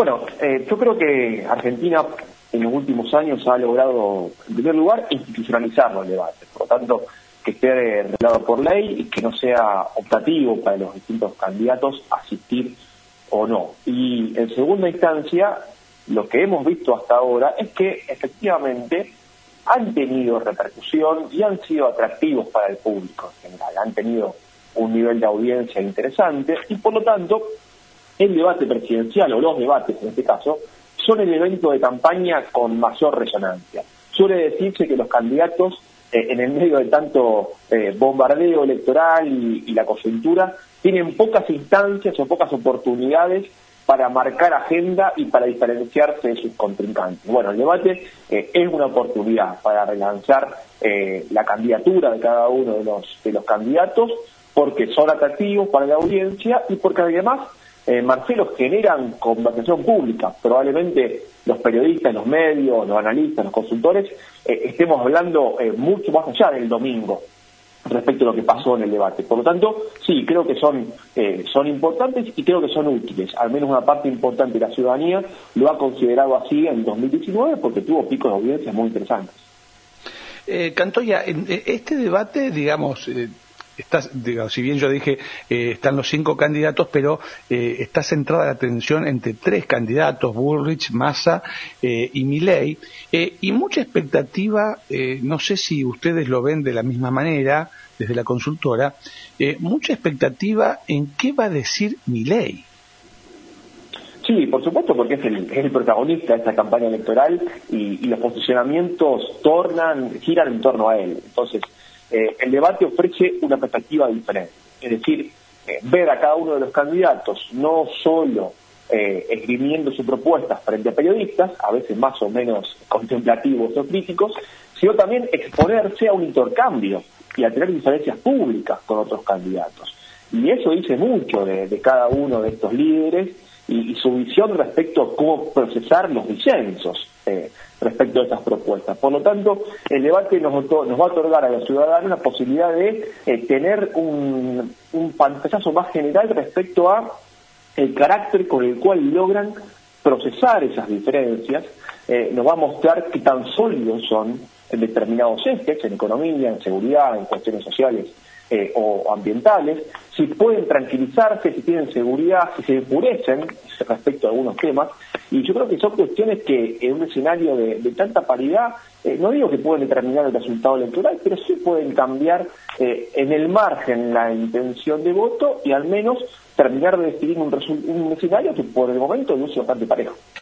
Bueno, yo creo que Argentina en los últimos años ha logrado, en primer lugar, institucionalizarlo el debate. Por lo tanto, que esté regulado por ley y que no sea optativo para los distintos candidatos asistir o no. Y en segunda instancia, lo que hemos visto hasta ahora es que efectivamente han tenido repercusión y han sido atractivos para el público en general. Han tenido un nivel de audiencia interesante y por lo tanto el debate presidencial, o los debates en este caso, son el evento de campaña con mayor resonancia. Suele decirse que los candidatos, en el medio de tanto bombardeo electoral y la coyuntura, tienen pocas instancias o pocas oportunidades para marcar agenda y para diferenciarse de sus contrincantes. Bueno, el debate es una oportunidad para relanzar la candidatura de cada uno de los candidatos, porque son atractivos para la audiencia y porque además, Marcelo, generan conversación pública. Probablemente los periodistas, los medios, los analistas, los consultores, estemos hablando mucho más allá del domingo respecto a lo que pasó en el debate. Por lo tanto, sí, creo que son importantes y creo que son útiles. Al menos una parte importante de la ciudadanía lo ha considerado así en 2019 porque tuvo picos de audiencia muy interesantes. Cantoya, en este debate, digamos, si bien yo dije, están los 5 candidatos, pero está centrada la atención entre 3 candidatos, Bullrich, Massa y Milei, y mucha expectativa, no sé si ustedes lo ven de la misma manera, desde la consultora, mucha expectativa en qué va a decir Milei. Sí, por supuesto, porque es el protagonista de esta campaña electoral y los posicionamientos giran en torno a él. Entonces, el debate ofrece una perspectiva diferente, es decir, ver a cada uno de los candidatos no solo esgrimiendo sus propuestas frente a periodistas, a veces más o menos contemplativos o críticos, sino también exponerse a un intercambio y a tener diferencias públicas con otros candidatos. Y eso dice mucho de cada uno de estos líderes y su visión respecto a cómo procesar los disensos respecto a estas propuestas. Por lo tanto, el debate nos va a otorgar a los ciudadanos la posibilidad de tener un pantallazo más general respecto a el carácter con el cual logran procesar esas diferencias. Nos va a mostrar qué tan sólidos son en determinados ejes, en economía, en seguridad, en cuestiones sociales o ambientales, si pueden tranquilizarse, si tienen seguridad, si se enfurecen respecto a algunos temas. Y yo creo que son cuestiones que en un escenario de tanta paridad, no digo que pueden determinar el resultado electoral, pero sí pueden cambiar en el margen la intención de voto y al menos terminar de definir un escenario que por el momento luce bastante parejo.